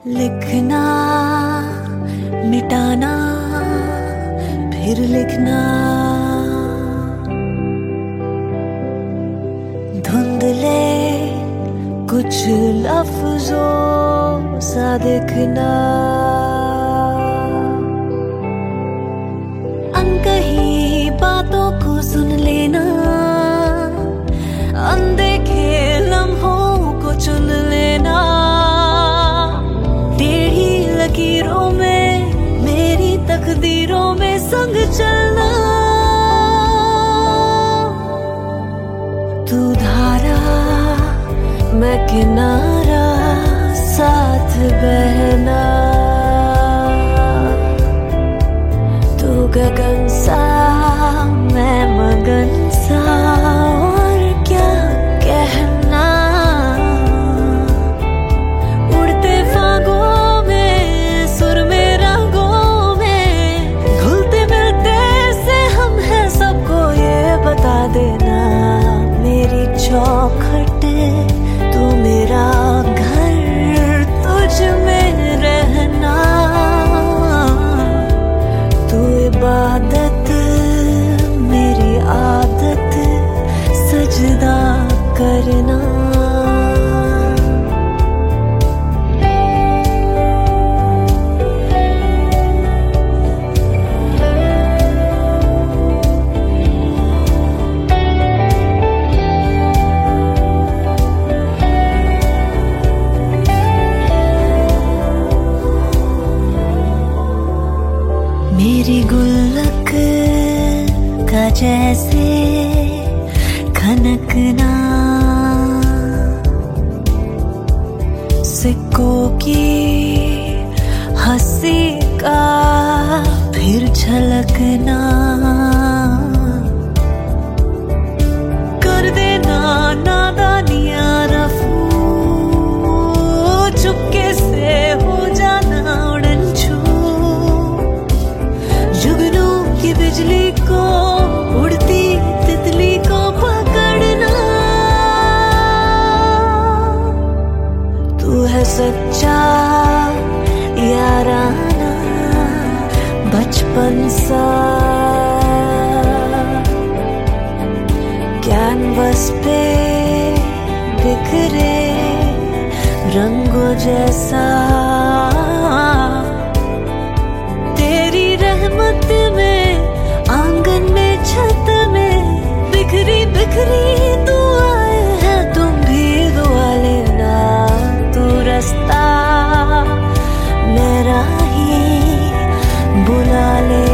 लिखना मिटाना फिर लिखना, धुंधले कुछ लफ्जों सा दिखना, अनकही बातों को सुन लेना, अनदेखे लम्हों को चुन लेना, टेढ़ी लकीरों में मेरी तकदीरों में संग चलना। तू धारा मैं किनारा, साथ बहना, तू गगन सा मैं मगन सा, और क्या कहना। उड़ते फागों में सुर में रागों में, घुलते मिलते से हम हैं सबको ये बता देना। मेरी चौखट तू मेरा घर, तुझ में रहना, तू इबादत मेरी आदत, सजदा करना। मेरी गुल्लक का जैसे खनकना, सिक्कों की हंसी का फिर झलकना, कर देना नादानियां रफू, चुपके से हो जाना उड़न छू, जुगनू की बिजली को उड़ती तितली को पकड़ना। तू है सच्चा याराना बचपन सा, कैनवस पे बिखरे रंगों जैसा, तेरी रहमत में आंगन में छत में बिखरी बिखरी दुआएं हैं, तुम भी दुआ लेना। तू रास्ता मेरा ही बुला ले।